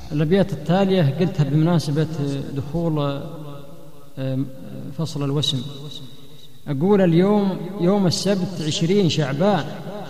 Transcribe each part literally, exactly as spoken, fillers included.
الأبيات التالية قلتها بمناسبة دخول فصل الوسم. أقول اليوم يوم السبت عشرين شعبان،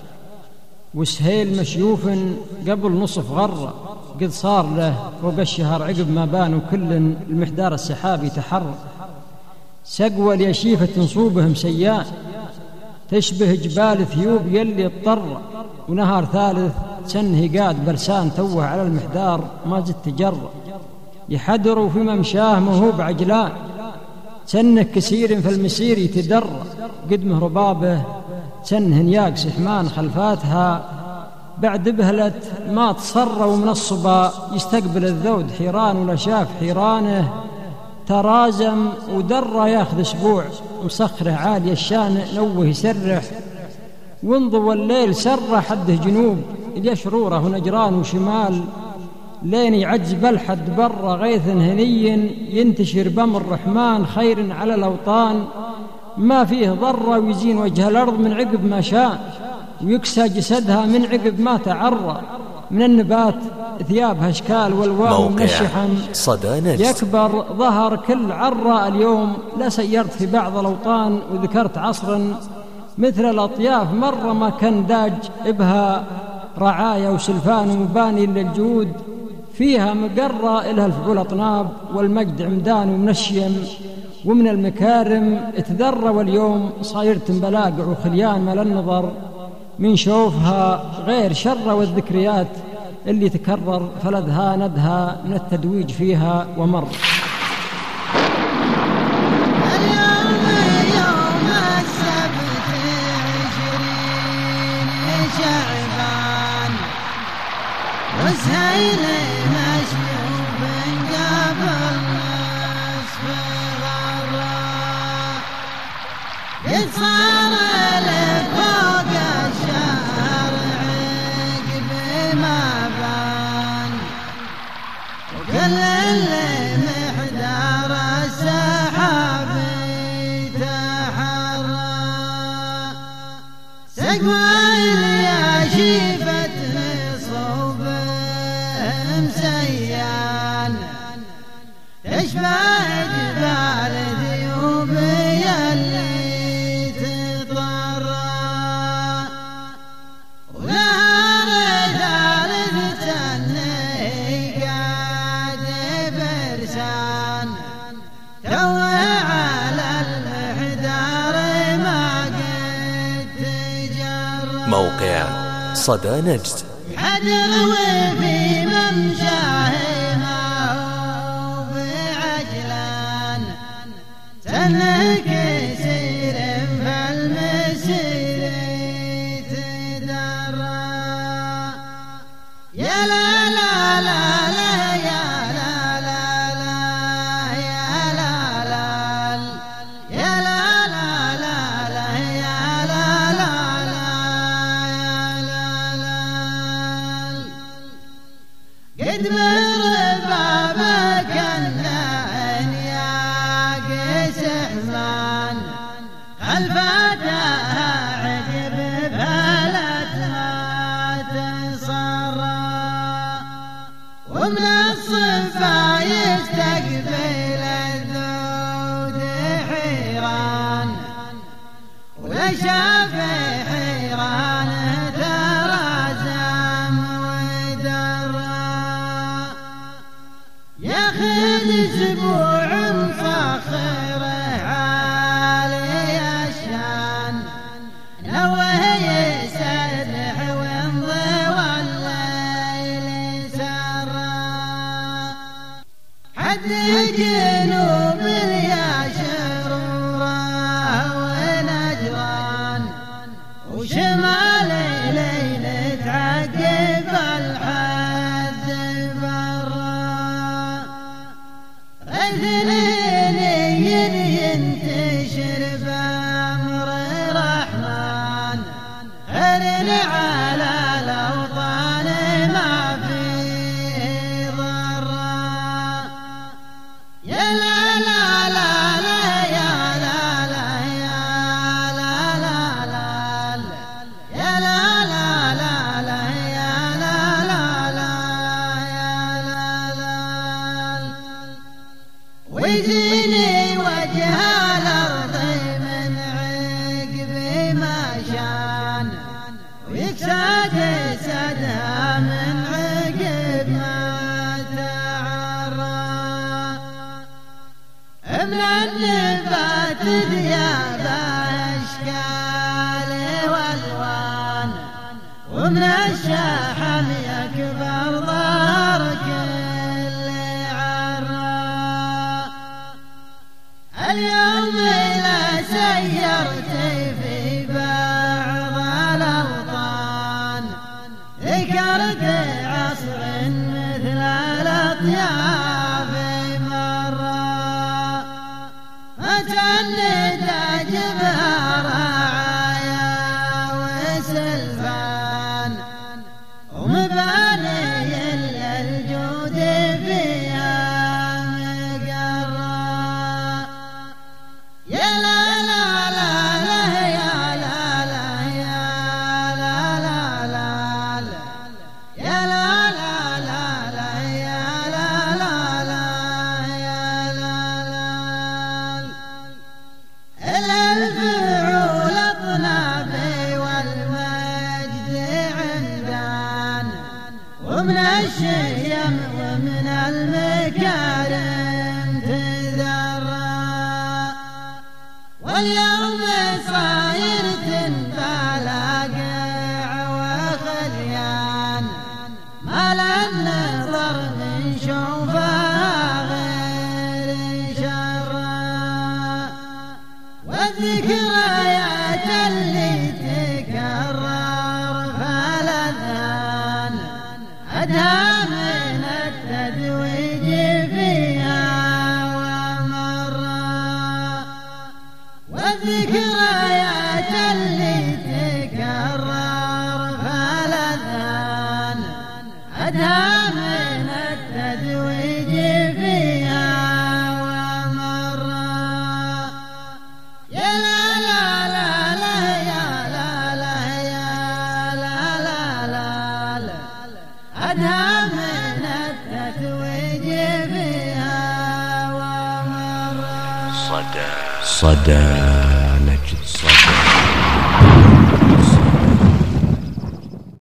وسهيل مشيوف قبل نصف غرة، قد صار له فوق الشهر عقب ما بان، وكل المحدار السحاب يتحرك. سقوى اليشيفة تنصوبهم سيان، تشبه جبال ثيوب يلي اضطر، ونهار ثالث سنه قاد برسان توه على المحدار ما زدت تجرى. يحدروا في ممشاه مهوب عجلان، سنه كسير في المسير يتدرى، قدمه ربابه سنه نياق سحمان خلفاتها، بعد بهلة ما تصر ومن الصبا يستقبل الذود حيران، ولا شاف حيرانه ترازم ودرى ياخذ اسبوع، مسخره عالي الشان نوه يسرح، وانضوى الليل سر حده جنوب اليشروره ونجران وشمال، لين يعجز بلحد برا غيث هني ينتشر بم الرحمن، خير على الأوطان ما فيه ضرة، ويزين وجه الأرض من عقب ما شاء، ويكسى جسدها من عقب ما تعرى، من النبات ثيابها اشكال والوان من الشحم يكبر ظهر كل عرى. اليوم لا سيرت في بعض الأوطان وذكرت عصرا مثل الأطياف مرة ما كان داج بها رعايا وسلفان ومباني للجود، فيها مقرة إلها الفعول أطناب والمجد عمدان ومن الشيم ومن المكارم اتذرى، واليوم صايرت بلاقع وخليان ما للنظر من شوفها غير شر، والذكريات اللي تكرر فلدها ندها من التدويج فيها ومر. اليوم يوم السبت عشرين شعبان، وسهيل مشيوف قبل نصف غرة، قد صار له فوق الشهر عقب ما بان، وكل المحدار السحاب تحرى. سقوى اليشيفة صوبهم سيان، تشبه جبال ثيوب يلي تضرى، ونهار ثالث سنه قاد برسان توه على المحدار ما قد تجرى. موقع صدى نجد حدر وفي ممشاهها وبعجلان، سنه كسير فالمسير تدرى. يا لا لا لا لا يا لا لا لا يا لا لا يا لا لا لا لا يا لا لا لا قد مربابك النان يا قيس حزان، خلفاتها عقب فلت ما تصرى، ومن الصفا يستقبل الذود حيران، ولا شاف حيران ترازم ودرى. ياخذ اسبوع مصخره عالي الشان، نوه يسرح وانضوى الليل سرى، حد جنوب اليشروره ونجران، وشمال ليل تعقب الحد برا، غيث ينتشر بأمر الرحمن، خير على الأوطان ما فيه ضرا. يا لا ويزيني وجه الأرض من عقب ما شان ويكسى جسدها من عقب ما تعرى من النبات ثيابه أشكال والوان ومن الشحم يكبر ظهر كل عراء اليوم لا سيرت في بعض الأوطان ذكرت عصر مثل الأطياف مرة فتند جبها رعايا وسلفان ومباني إلا الجود فيها مقرى يا لا لا لا لا يا لا لا يا لا لا لا يا لا لا لا لا يا لا لا لا يا لا لا الفعول الطنابي والمجد عندان ومن الشيم ومن المكارم تذرى واليوم صاير بلاقع وخليان ما للنظر من شوفها غير شرا والذكريات اللي تكرر فالأذهان أدهى من التدويج فيها ومرة والذكريات اللي تكرر فالأذهان أدهى من التدويج فيها ومرة يا لا لا لا لا يا لا لا يا لا لا لا أدهى من التتويج فيها ومرة صدى صدى نجد صدى